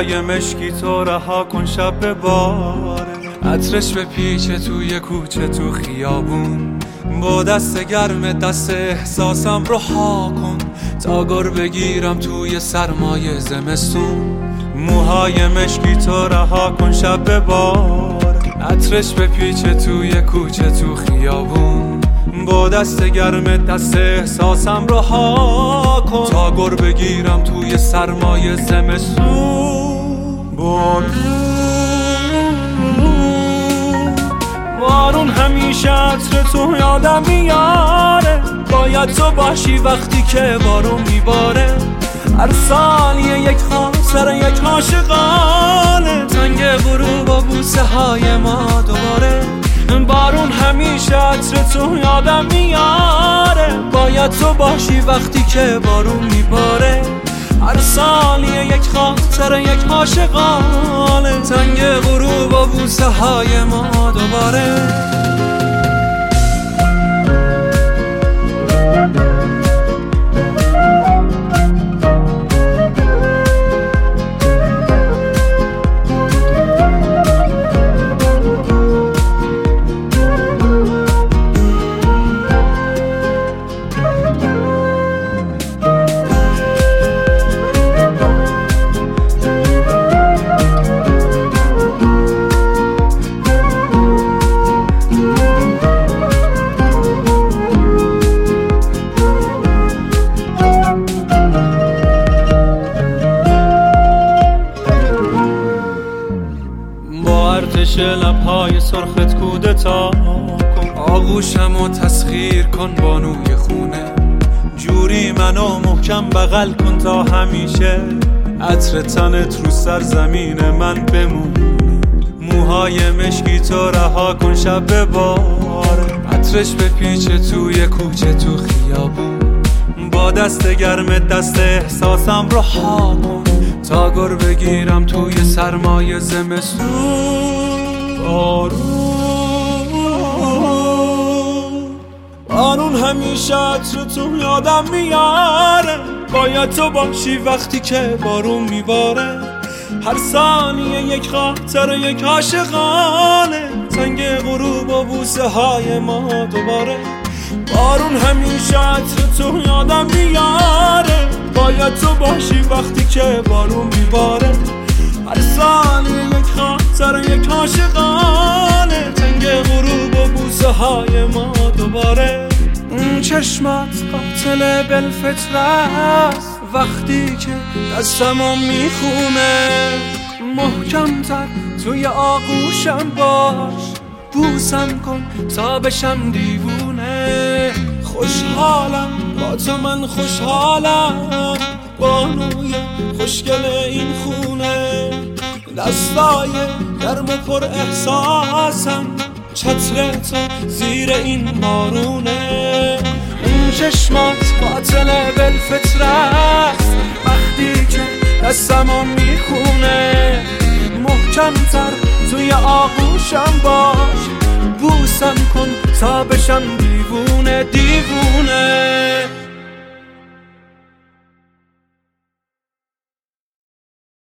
موهای مشکی تو رها کن شب بباره، عطرش به پیچه توی کوچه تو خیابون، با دست گرم دست احساسم رو ها کن تا گر بگیرم توی سرمایه زمستون. موهای مشکی تو رها کن شب بباره، عطرش به پیچه توی کوچه تو خیابون، با دست گرم دست احساسم رو ها کن تا گر بگیرم توی سرمایه زمستون. بارون همیشه عطر تو یادم میاره، باید تو باشی وقتی که بارون میباره. هر ثانیه یک خواب سر یک عاشقانه، تنگ غروب و بوسه های ما دوباره. بارون همیشه عطر تو یادم میاره، باید تو باشی وقتی که بارون میباره. هر ثانیه یک خاطر یک عاشقانه، تنگ غروب و بوسه های ما دوباره. ارتش لبهای سرخت کودتا کن، آغوشم و تسخیر کن بانوی خونه. جوری منو محکم بغل کن تا همیشه عطر تنت رو سرزمین من بمونه. موهای مشکی تو رها کن شب بباره، عطرش به پیچه توی کوچه تو خیابون، با دست گرم دست احساسم رو ها کن تا گر بگیرم توی سرمایه زمستون. بارون همیشه عطر تو یادم میاره، باید تو باشی وقتی که بارون میباره. هر ثانیه یک خاطر یک عاشقانه، تنگ غروب و بوسه های ما دوباره. بارون همیشه عطر تو یادم میاره، باید تو باشی وقتی که بارون میباره. هر ثانیه یک خاطر یک عاشقانه، تنگ غروب و بوسه های ما دوباره. چشمات قاتل بالفطره است، وقتی که دستمو میخونه محکم تر توی آغوشم باش، بوسم کن تا بشم دیوونه. خوشحالم با تو من خوشحالم، بانوی خوشگل این خونه. دستای گرم و پر احساسم، چتر تو زیر این بارونه. این چشمات قاتل بالفطره است، وقتی که دستمو میخونه محکم تر توی آغوشم باش، بوسم کن تا بشم دیوونه دیوونه.